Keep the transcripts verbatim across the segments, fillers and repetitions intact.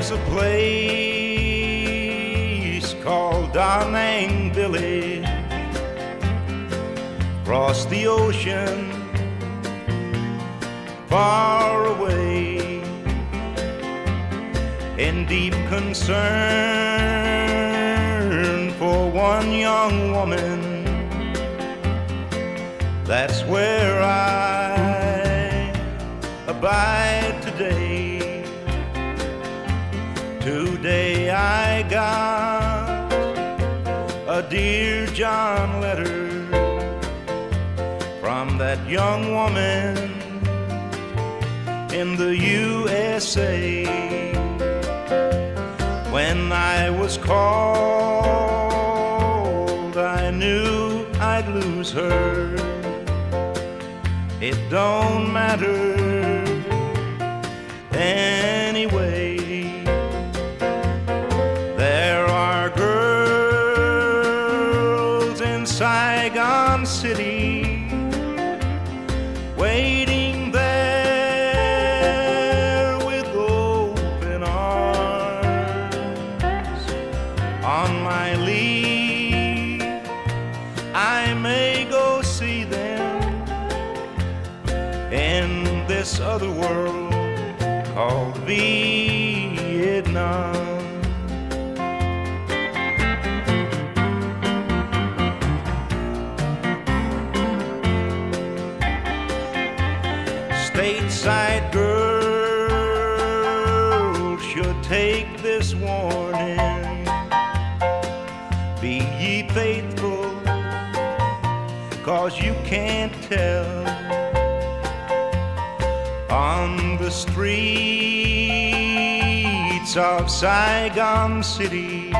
There's a place called Da Nang Village across the ocean, far away, in deep concern for one young woman. That's where I abide today. Today I got a Dear John letter from that young woman in the U S A. When I was called, I knew I'd lose her. It don't matter anyway. There are girls in Saigon City waiting there with open arms. On my leave, I may go see them in this other world called Vietnam. Stateside girls should take this warning. Be ye faithful, 'cause you can't tell. On the streets of Saigon City,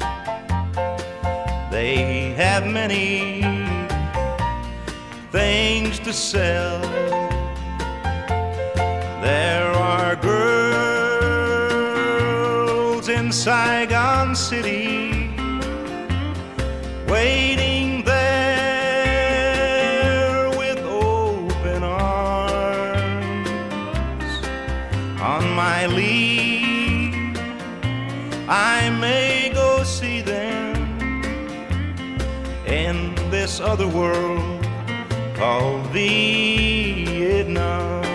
they have many things to sell. There are girls in Saigon City waiting there with open arms. On my leave, I may go see them in this other world called Vietnam.